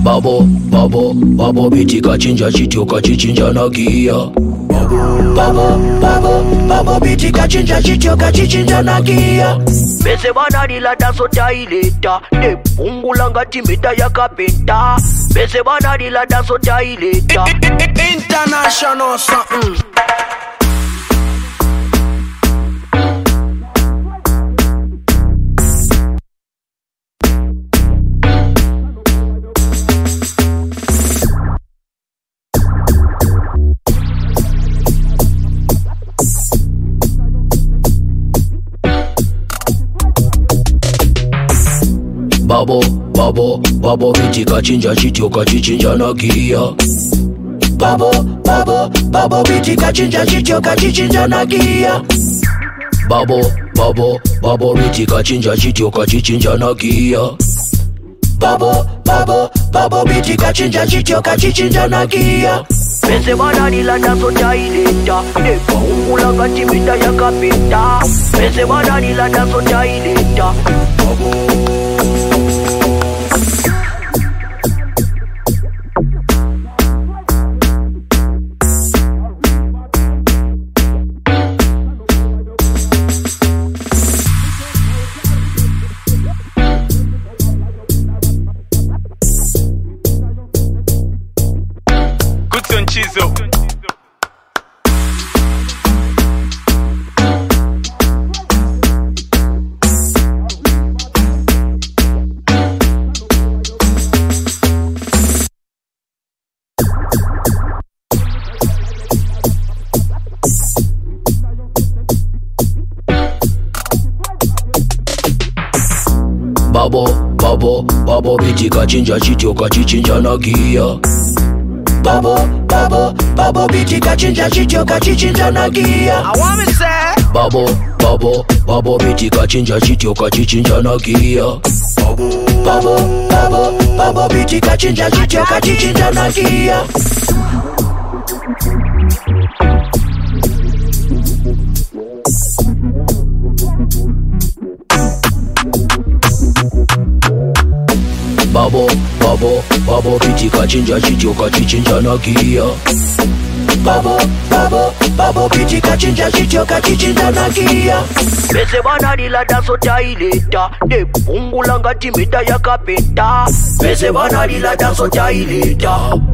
Babo biti kachinja chityo kachichinja na kia. Babo biti kachinja chityo kachichinja na kia. Bese banalila daso taileta, ne pungula ngati mita ya kapenta. Bese banalila daso taileta. International something. Babo biti kachinja chityo kachichinja na kia. Babo biti kachinja chityo kachichinja na kia. Babo biti kachinja chityo kachichinja na kia. Babo biti kachinja chityo kachichinja na kia. Bese banalila daso taileta, ne pungula ngati mita ya kapenta. Bese banalila daso taileta. Chizo. Babo biti kachinja chityo kachichinja na kia. Babo biti kachinja chityo kachichinja na kia. I want me say Babo biti kachinja chityo kachichinja na kia. Babo biti kachinja chityo kachichinja na kia. Babo biti kachinja chityo kachichinja na kia. Babo biti kachinja chityo kachichinja na kia. Bese banalila daso taileta, ne pungula ngati mita ya kapenta. Bese banalila daso taileta.